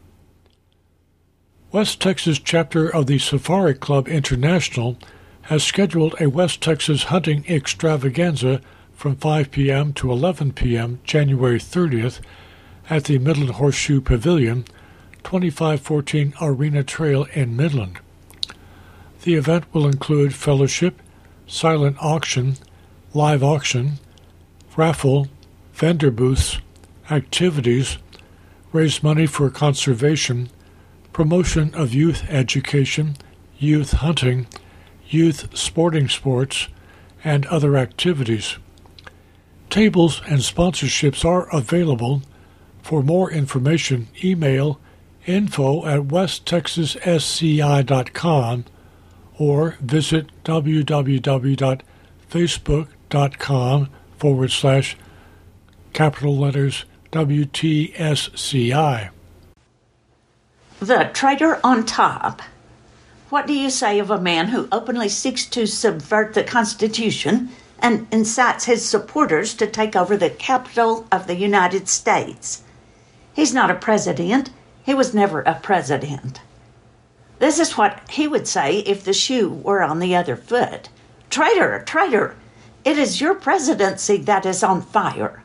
Speaker 3: West Texas chapter of the Safari Club International has scheduled a West Texas hunting extravaganza from five p.m. to eleven p.m. January thirtieth at the Midland Horseshoe Pavilion, twenty-five fourteen Arena Trail in Midland. The event will include fellowship, silent auction, live auction, raffle, vendor booths, activities, raise money for conservation, promotion of youth education, youth hunting, youth sporting sports, and other activities. Tables and sponsorships are available. For more information, email info at west texas s c i dot com or visit w w w dot facebook dot com forward slash capital letters W T S C I.
Speaker 4: The traitor on top. What do you say of a man who openly seeks to subvert the Constitution and incites his supporters to take over the capital of the United States. He's not a president. He was never a president. This is what he would say if the shoe were on the other foot. Traitor, traitor, it is your presidency that is on fire.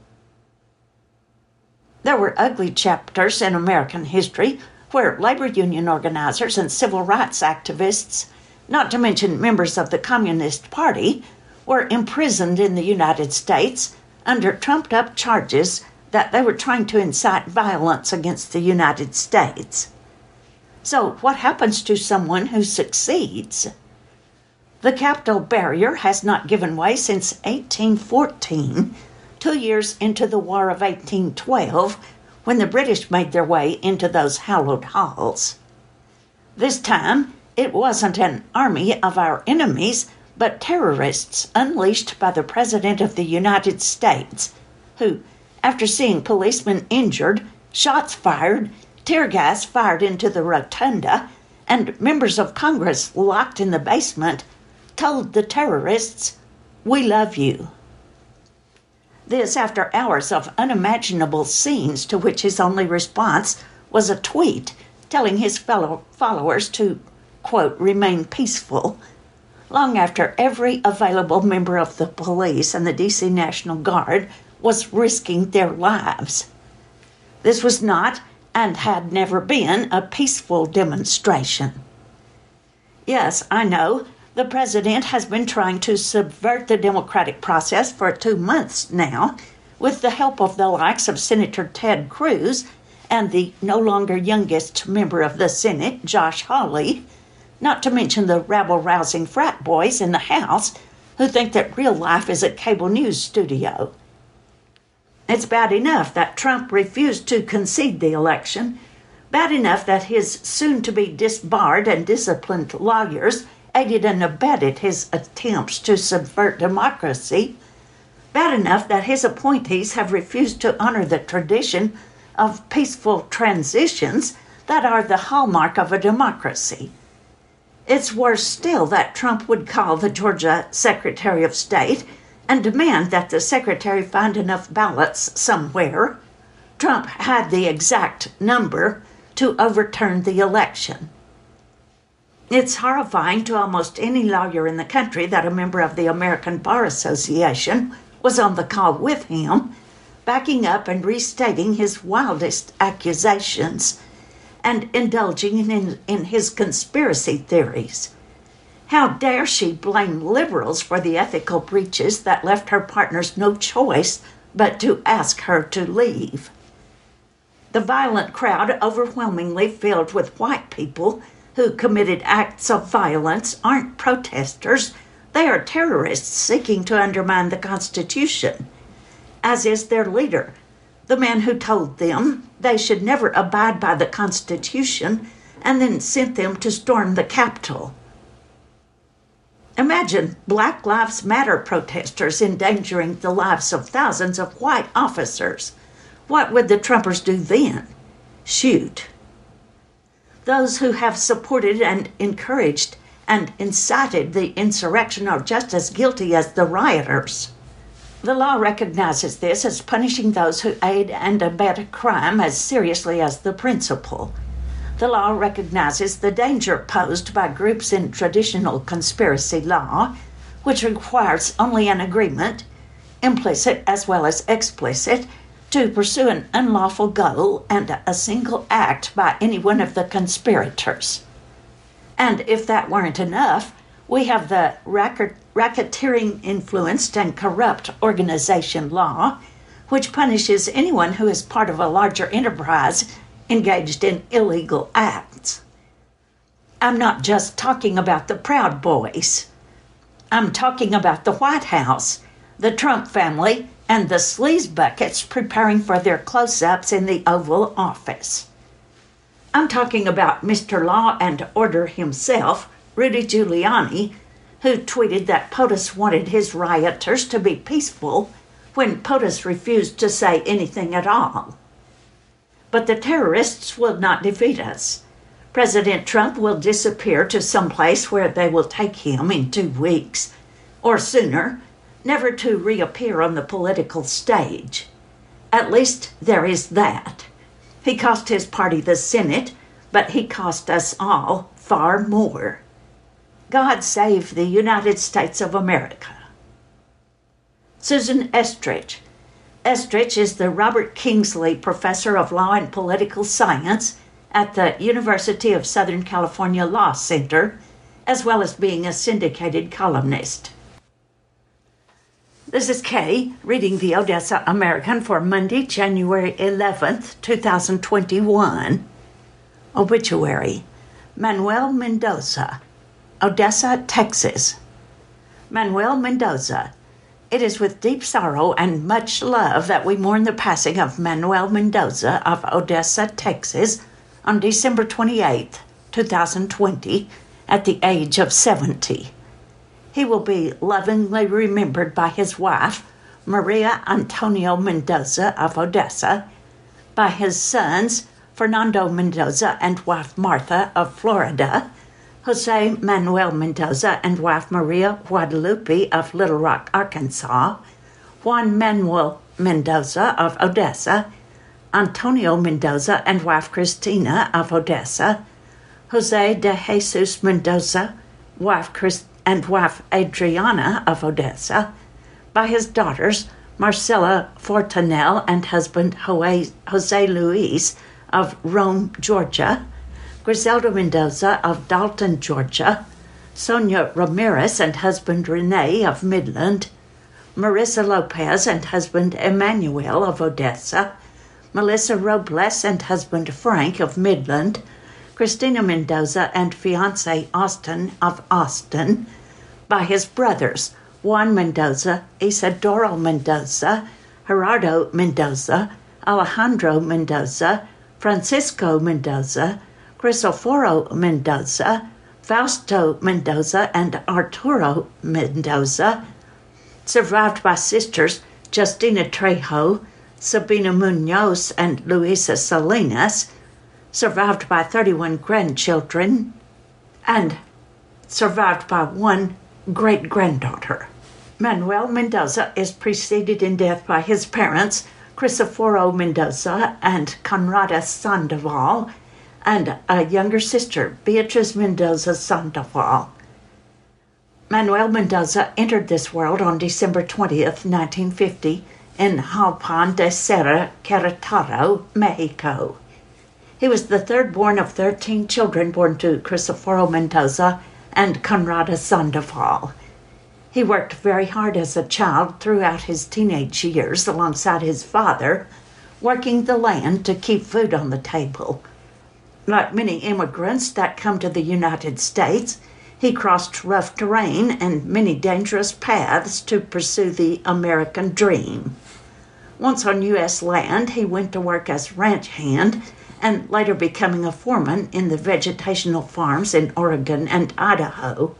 Speaker 4: There were ugly chapters in American history where labor union organizers and civil rights activists, not to mention members of the Communist Party, were imprisoned in the United States under trumped-up charges that they were trying to incite violence against the United States. So what happens to someone who succeeds? The Capitol barrier has not given way since eighteen fourteen, two years into the War of eighteen twelve, when the British made their way into those hallowed halls. This time, it wasn't an army of our enemies, but terrorists unleashed by the President of the United States, who, after seeing policemen injured, shots fired, tear gas fired into the rotunda, and members of Congress locked in the basement, told the terrorists, "We love you." This after hours of unimaginable scenes to which his only response was a tweet telling his fellow followers to, quote, remain peaceful, long after every available member of the police and the D C National Guard was risking their lives. This was not and had never been a peaceful demonstration. Yes, I know, the president has been trying to subvert the democratic process for two months now, with the help of the likes of Senator Ted Cruz and the no longer youngest member of the Senate, Josh Hawley, not to mention the rabble-rousing frat boys in the House who think that real life is a cable news studio. It's bad enough that Trump refused to concede the election, bad enough that his soon-to-be disbarred and disciplined lawyers aided and abetted his attempts to subvert democracy, bad enough that his appointees have refused to honor the tradition of peaceful transitions that are the hallmark of a democracy. It's worse still that Trump would call the Georgia Secretary of State and demand that the secretary find enough ballots somewhere. Trump had the exact number to overturn the election. It's horrifying to almost any lawyer in the country that a member of the American Bar Association was on the call with him, backing up and restating his wildest accusations and indulging in, in his conspiracy theories. How dare she blame liberals for the ethical breaches that left her partners no choice but to ask her to leave? The violent crowd, overwhelmingly filled with white people who committed acts of violence, aren't protesters. They are terrorists seeking to undermine the Constitution, as is their leader, the man who told them they should never abide by the Constitution and then sent them to storm the Capitol. Imagine Black Lives Matter protesters endangering the lives of thousands of white officers. What would the Trumpers do then? Shoot. Those who have supported and encouraged and incited the insurrection are just as guilty as the rioters. The law recognizes this as punishing those who aid and abet a crime as seriously as the principal. The law recognizes the danger posed by groups in traditional conspiracy law, which requires only an agreement, implicit as well as explicit, to pursue an unlawful goal and a single act by any one of the conspirators. And if that weren't enough, we have the racket, racketeering-influenced and corrupt organization law, which punishes anyone who is part of a larger enterprise engaged in illegal acts. I'm not just talking about the Proud Boys. I'm talking about the White House, the Trump family, and the sleaze buckets preparing for their close-ups in the Oval Office. I'm talking about Mister Law and Order himself, Rudy Giuliani, who tweeted that POTUS wanted his rioters to be peaceful when POTUS refused to say anything at all. But the terrorists will not defeat us. President Trump will disappear to some place where they will take him in two weeks, or sooner, never to reappear on the political stage. At least there is that. He cost his party the Senate, but he cost us all far more. God save the United States of America. Susan Estrich. Estrich is the Robert Kingsley Professor of Law and Political Science at the University of Southern California Law Center, as well as being a syndicated columnist. This is Kay reading the Odessa American for Monday, January eleventh, twenty twenty-one. Obituary. Manuel Mendoza, Odessa, Texas. Manuel Mendoza. It is with deep sorrow and much love that we mourn the passing of Manuel Mendoza of Odessa, Texas, on December twenty-eighth, twenty twenty, at the age of seventy. He will be lovingly remembered by his wife, Maria Antonio Mendoza of Odessa, by his sons, Fernando Mendoza and wife Martha of Florida, Jose Manuel Mendoza and wife Maria Guadalupe of Little Rock, Arkansas, Juan Manuel Mendoza of Odessa, Antonio Mendoza and wife Cristina of Odessa, Jose de Jesus Mendoza, wife Chris, and wife Adriana of Odessa, by his daughters Marcela Fortanel and husband Jose Luis of Rome, Georgia, Griselda Mendoza of Dalton, Georgia, Sonia Ramirez and husband Rene of Midland, Marissa Lopez and husband Emmanuel of Odessa, Melissa Robles and husband Frank of Midland, Christina Mendoza and fiancé Austin of Austin, by his brothers Juan Mendoza, Isidoro Mendoza, Gerardo Mendoza, Alejandro Mendoza, Francisco Mendoza, Cristoforo Mendoza, Fausto Mendoza, and Arturo Mendoza, survived by sisters Justina Trejo, Sabina Munoz, and Luisa Salinas, survived by thirty-one grandchildren, and survived by one great-granddaughter. Manuel Mendoza is preceded in death by his parents, Cristoforo Mendoza and Conrada Sandoval, and a younger sister, Beatriz Mendoza Sandoval. Manuel Mendoza entered this world on December twentieth, nineteen fifty, in Jalpan de Serra, Querétaro, Mexico. He was the third born of thirteen children born to Cristoforo Mendoza and Conrada Sandoval. He worked very hard as a child throughout his teenage years alongside his father, working the land to keep food on the table. Like many immigrants that come to the United States, he crossed rough terrain and many dangerous paths to pursue the American dream. Once on U S land, he went to work as ranch hand and later becoming a foreman in the vegetational farms in Oregon and Idaho.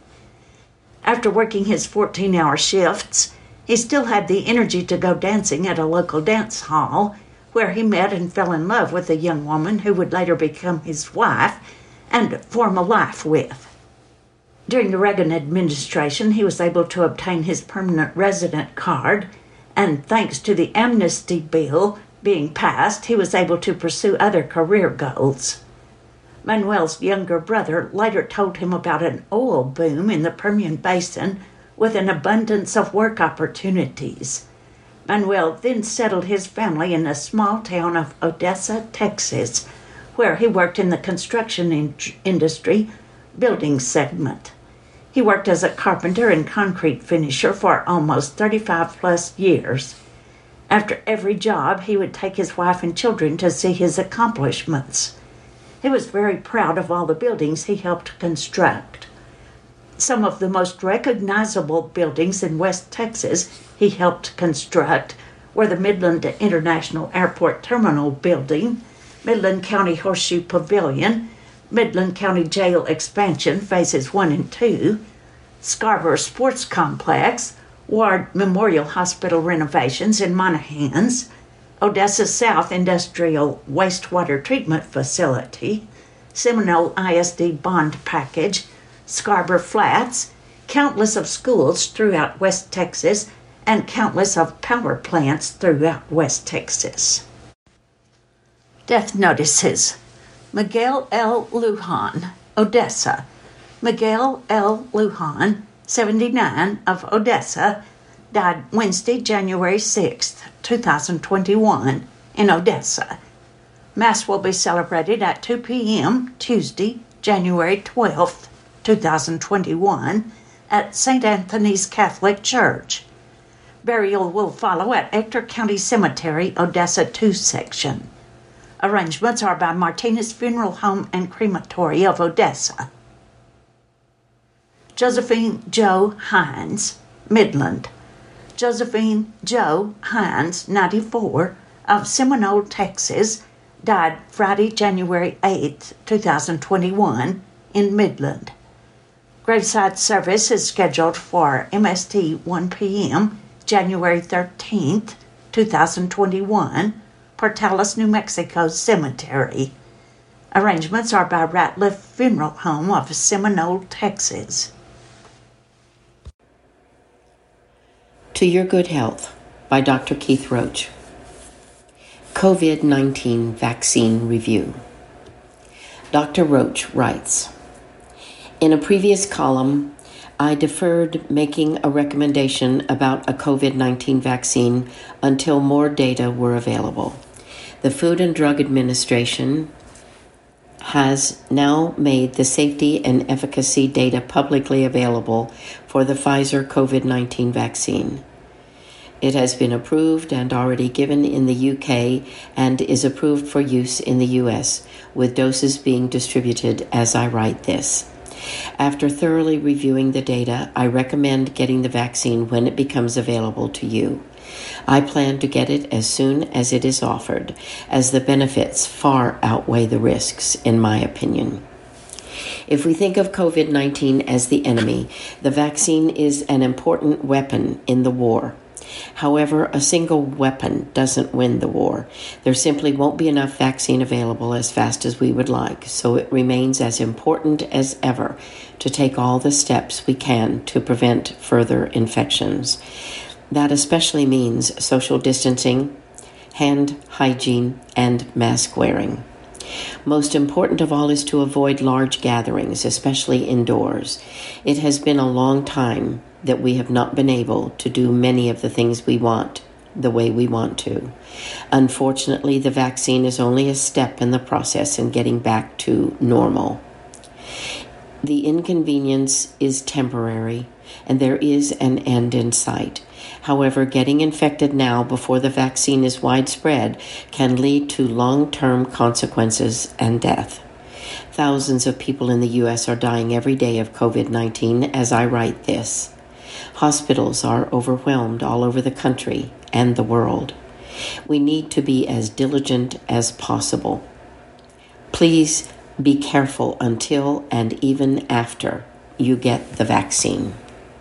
Speaker 4: After working his fourteen-hour shifts, he still had the energy to go dancing at a local dance hall, where he met and fell in love with a young woman who would later become his wife and form a life with. During the Reagan administration, he was able to obtain his permanent resident card, and thanks to the amnesty bill being passed, he was able to pursue other career goals. Manuel's younger brother later told him about an oil boom in the Permian Basin with an abundance of work opportunities. Manuel then settled his family in a small town of Odessa, Texas, where he worked in the construction in- industry building segment. He worked as a carpenter and concrete finisher for almost thirty-five plus years. After every job, he would take his wife and children to see his accomplishments. He was very proud of all the buildings he helped construct. Some of the most recognizable buildings in West Texas he helped construct were the Midland International Airport Terminal Building, Midland County Horseshoe Pavilion, Midland County Jail Expansion Phases one and two, Scarborough Sports Complex, Ward Memorial Hospital renovations in Monahans, Odessa South Industrial Wastewater Treatment Facility, Seminole I S D Bond Package, Scarborough Flats, countless of schools throughout West Texas, and countless of power plants throughout West Texas. Death notices. Miguel L. Lujan, Odessa. Miguel L. Lujan, seventy-nine, of Odessa, died Wednesday, January sixth, twenty twenty-one, in Odessa. Mass will be celebrated at two p.m. Tuesday, January twelfth, twenty twenty-one, at Saint Anthony's Catholic Church. Burial will follow at Ector County Cemetery, Odessa two section. Arrangements are by Martinez Funeral Home and Crematory of Odessa. Josephine Joe Hines, Midland. Josephine Joe Hines, ninety-four, of Seminole, Texas, died Friday, January eighth, twenty twenty-one, in Midland. Graveside service is scheduled for M S T one p.m., January thirteenth, twenty twenty-one, Portales, New Mexico Cemetery. Arrangements are by Ratliff Funeral Home of Seminole, Texas.
Speaker 2: To Your Good Health by Doctor Keith Roach. COVID nineteen Vaccine Review. Doctor Roach writes, in a previous column, I deferred making a recommendation about a COVID nineteen vaccine until more data were available. The Food and Drug Administration has now made the safety and efficacy data publicly available for the Pfizer COVID nineteen vaccine. It has been approved and already given in the U K and is approved for use in the U S, with doses being distributed as I write this. After thoroughly reviewing the data, I recommend getting the vaccine when it becomes available to you. I plan to get it as soon as it is offered, as the benefits far outweigh the risks, in my opinion. If we think of COVID nineteen as the enemy, the vaccine is an important weapon in the war. However, a single weapon doesn't win the war. There simply won't be enough vaccine available as fast as we would like, so it remains as important as ever to take all the steps we can to prevent further infections. That especially means social distancing, hand hygiene, and mask wearing. Most important of all is to avoid large gatherings, especially indoors. It has been a long time that we have not been able to do many of the things we want the way we want to. Unfortunately, the vaccine is only a step in the process in getting back to normal. The inconvenience is temporary, and there is an end in sight. However, getting infected now before the vaccine is widespread can lead to long-term consequences and death. Thousands of people in the U S are dying every day of COVID nineteen as I write this. Hospitals are overwhelmed all over the country and the world. We need to be as diligent as possible. Please be careful until and even after you get the vaccine.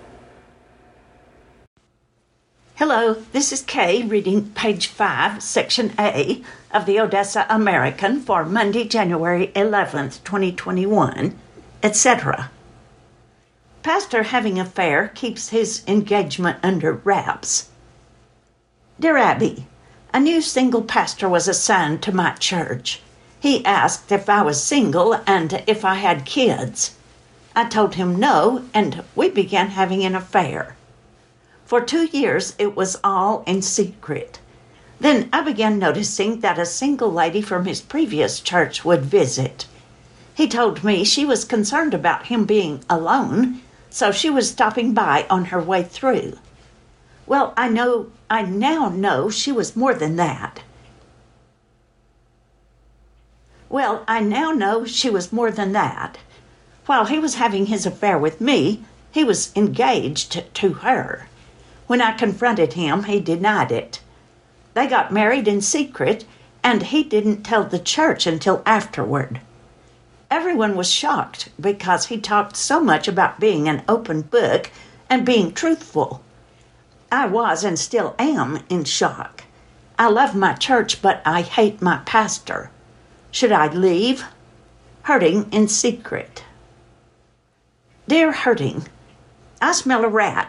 Speaker 4: Hello, this is Kay reading page five, section A of the Odessa American for Monday, January eleventh, twenty twenty-one, et cetera. Pastor having affair keeps his engagement under wraps. Dear Abby, a new single pastor was assigned to my church. He asked if I was single and if I had kids. I told him no, and we began having an affair. For two years, it was all in secret. Then I began noticing that a single lady from his previous church would visit. He told me she was concerned about him being alone, so she was stopping by on her way through. Well, I know, I now know she was more than that. Well, I now know she was more than that. While he was having his affair with me, he was engaged to her. When I confronted him, he denied it. They got married in secret, and he didn't tell the church until afterward. Everyone was shocked because he talked so much about being an open book and being truthful. I was and still am in shock. I love my church, but I hate my pastor. Should I leave? Hurting in secret. Dear Hurting, I smell a rat,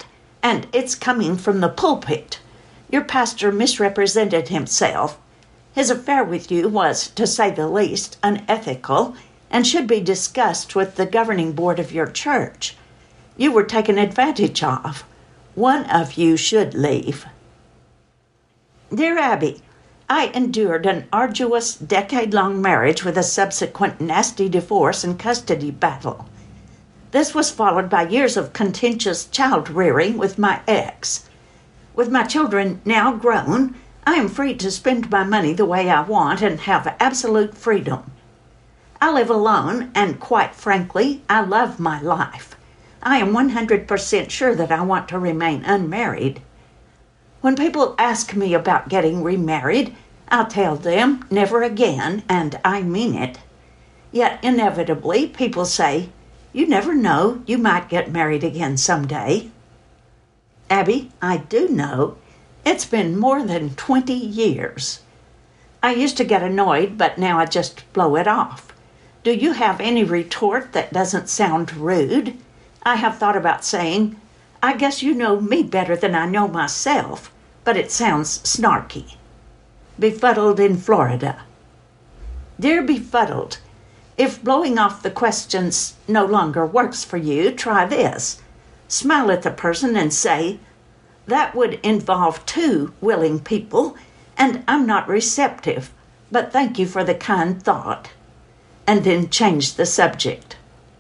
Speaker 4: and it's coming from the pulpit. Your pastor misrepresented himself. His affair with you was, to say the least, unethical and should be discussed with the governing board of your church. You were taken advantage of. One of you should leave. Dear Abby, I endured an arduous, decade-long marriage with a subsequent nasty divorce and custody battle. This was followed by years of contentious child-rearing with my ex. With my children now grown, I am free to spend my money the way I want and have absolute freedom. I live alone, and quite frankly, I love my life. I am one hundred percent sure that I want to remain unmarried. When people ask me about getting remarried, I'll tell them never again, and I mean it. Yet inevitably, people say, you never know, you might get married again someday. Abby, I do know. It's been more than twenty years. I used to get annoyed, but now I just blow it off. Do you have any retort that doesn't sound rude? I have thought about saying, I guess you know me better than I know myself, but it sounds snarky. Befuddled in Florida. Dear Befuddled, if blowing off the questions no longer works for you, try this. Smile at the person and say, that would involve two willing people, and I'm not receptive, but thank you for the kind thought. And then change the subject.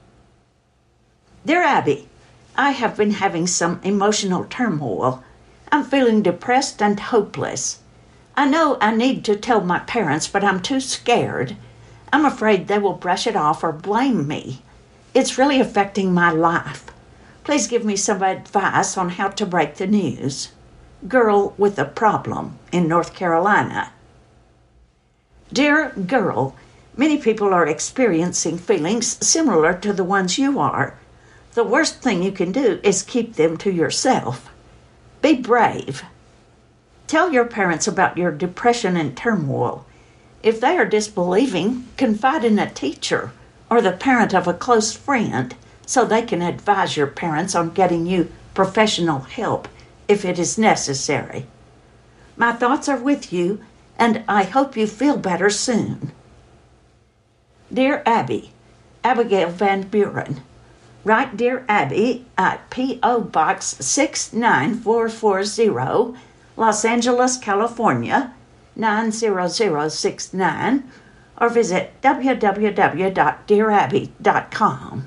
Speaker 4: Dear Abby, I have been having some emotional turmoil. I'm feeling depressed and hopeless. I know I need to tell my parents, but I'm too scared. I'm afraid they will brush it off or blame me. It's really affecting my life. Please give me some advice on how to break the news. Girl with a problem in North Carolina. Dear girl, many people are experiencing feelings similar to the ones you are. The worst thing you can do is keep them to yourself. Be brave. Tell your parents about your depression and turmoil. If they are disbelieving, confide in a teacher or the parent of a close friend so they can advise your parents on getting you professional help if it is necessary. My thoughts are with you, and I hope you feel better soon. Dear Abby, Abigail Van Buren. Write Dear Abby at P O Box six nine four four zero, Los Angeles, California, nine zero zero six nine, or visit w w w dot dear abby dot com.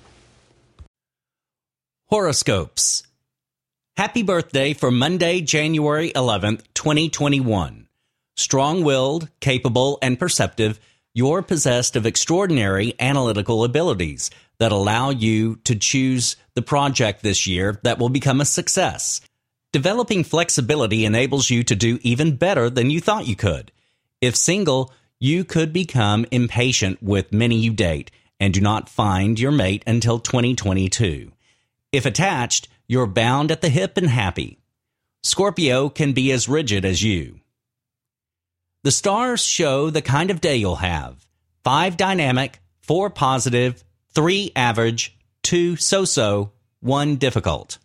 Speaker 5: Horoscopes. Happy birthday for Monday, January eleventh, twenty twenty-one. Strong-willed, capable, and perceptive, you're possessed of extraordinary analytical abilities that allow you to choose the project this year that will become a success. Developing flexibility enables you to do even better than you thought you could. If single, you could become impatient with many you date and do not find your mate until twenty twenty-two. If attached, you're bound at the hip and happy. Scorpio can be as rigid as you. The stars show the kind of day you'll have. Five dynamic, four positive, three average, two so-so, one difficult.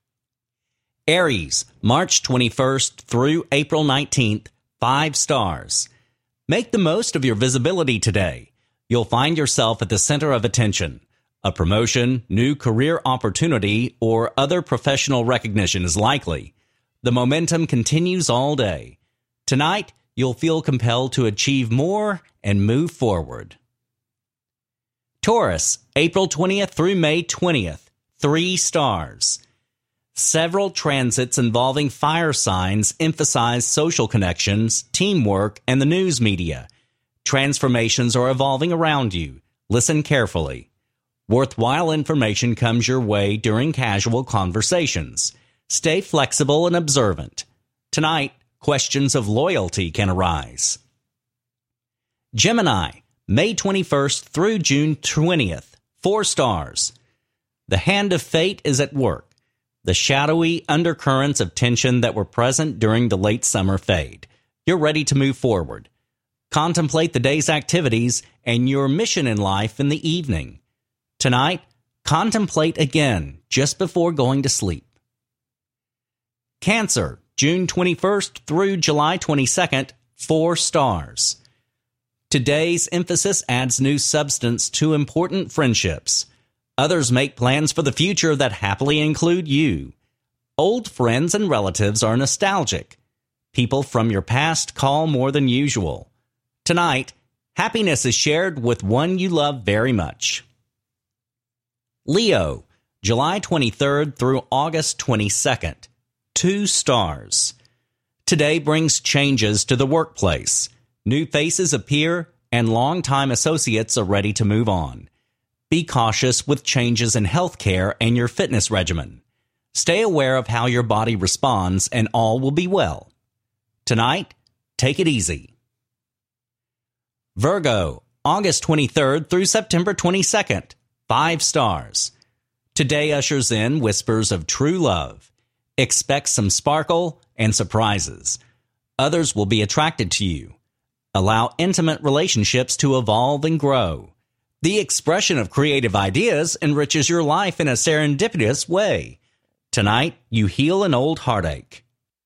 Speaker 5: Aries, March twenty-first through April nineteenth, five stars. Make the most of your visibility today. You'll find yourself at the center of attention. A promotion, new career opportunity, or other professional recognition is likely. The momentum continues all day. Tonight, you'll feel compelled to achieve more and move forward. Taurus, April twentieth through May twentieth, three stars. Several transits involving fire signs emphasize social connections, teamwork, and the news media. Transformations are evolving around you. Listen carefully. Worthwhile information comes your way during casual conversations. Stay flexible and observant. Tonight, questions of loyalty can arise. Gemini, May twenty-first through June twentieth, four stars. The hand of fate is at work. The shadowy undercurrents of tension that were present during the late summer fade. You're ready to move forward. Contemplate the day's activities and your mission in life in the evening. Tonight, contemplate again just before going to sleep. Cancer, June twenty-first through July twenty-second, four stars. Today's emphasis adds new substance to important friendships. Others make plans for the future that happily include you. Old friends and relatives are nostalgic. People from your past call more than usual. Tonight, happiness is shared with one you love very much. Leo, July twenty-third through August twenty-second, two stars. Today brings changes to the workplace. New faces appear, and longtime associates are ready to move on. Be cautious with changes in health care and your fitness regimen. Stay aware of how your body responds, and all will be well. Tonight, take it easy. Virgo, August twenty-third through September twenty-second, five stars. Today ushers in whispers of true love. Expect some sparkle and surprises. Others will be attracted to you. Allow intimate relationships to evolve and grow. The expression of creative ideas enriches your life in a serendipitous way. Tonight, you heal an old heartache.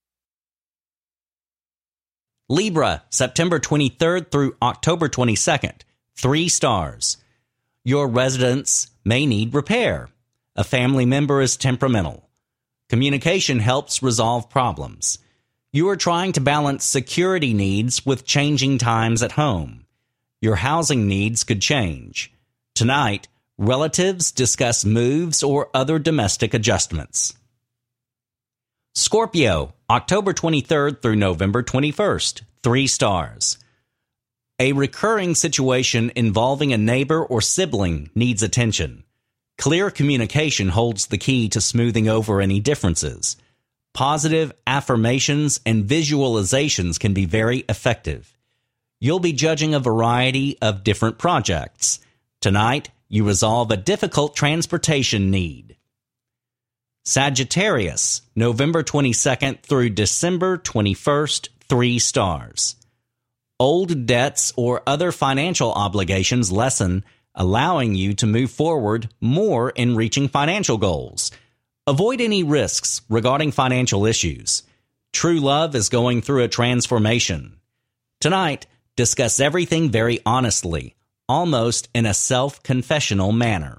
Speaker 5: Libra, September twenty-third through October twenty-second, three stars. Your residence may need repair. A family member is temperamental. Communication helps resolve problems. You are trying to balance security needs with changing times at home. Your housing needs could change. Tonight, relatives discuss moves or other domestic adjustments. Scorpio, October twenty-third through November twenty-first, three stars. A recurring situation involving a neighbor or sibling needs attention. Clear communication holds the key to smoothing over any differences. Positive affirmations and visualizations can be very effective. You'll be judging a variety of different projects. Tonight, you resolve a difficult transportation need. Sagittarius, November twenty-second through December twenty-first, three stars. Old debts or other financial obligations lessen, allowing you to move forward more in reaching financial goals. Avoid any risks regarding financial issues. True love is going through a transformation. Tonight, discuss everything very honestly, almost in a self-confessional manner.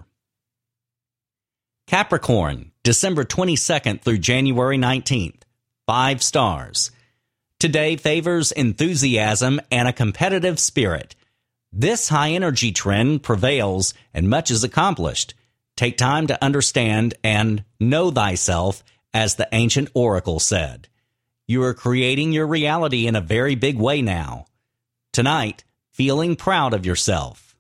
Speaker 5: Capricorn, December twenty-second through January nineteenth, five stars. Today favors enthusiasm and a competitive spirit. This high-energy trend prevails and much is accomplished. Take time to understand and know thyself, as the ancient oracle said. You are creating your reality in a very big way now. Tonight, feeling proud of yourself.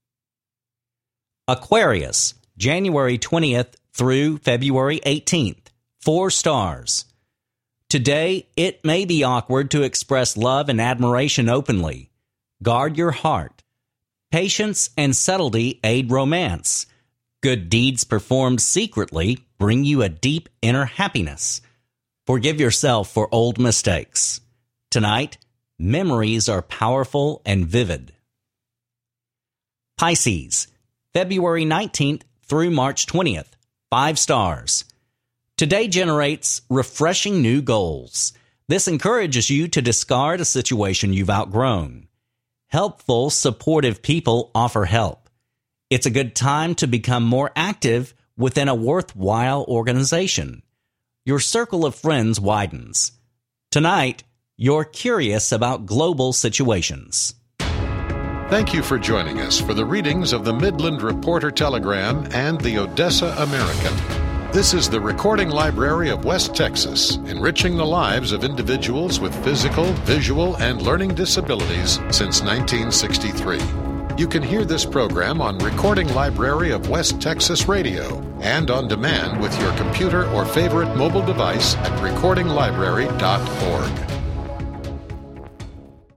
Speaker 5: Aquarius, January twentieth through February eighteenth, four stars. Today, it may be awkward to express love and admiration openly. Guard your heart. Patience and subtlety aid romance. Good deeds performed secretly bring you a deep inner happiness. Forgive yourself for old mistakes. Tonight, memories are powerful and vivid. Pisces, February nineteenth through March twentieth, five stars. Today generates refreshing new goals. This encourages you to discard a situation you've outgrown. Helpful, supportive people offer help. It's a good time to become more active within a worthwhile organization. Your circle of friends widens. Tonight, you're curious about global situations.
Speaker 1: Thank you for joining us for the readings of the Midland Reporter Telegram and the Odessa American. This is the Recording Library of West Texas, enriching the lives of individuals with physical, visual, and learning disabilities since nineteen sixty-three. You can hear this program on Recording Library of West Texas Radio and on demand with your computer or favorite mobile device at recording library dot org.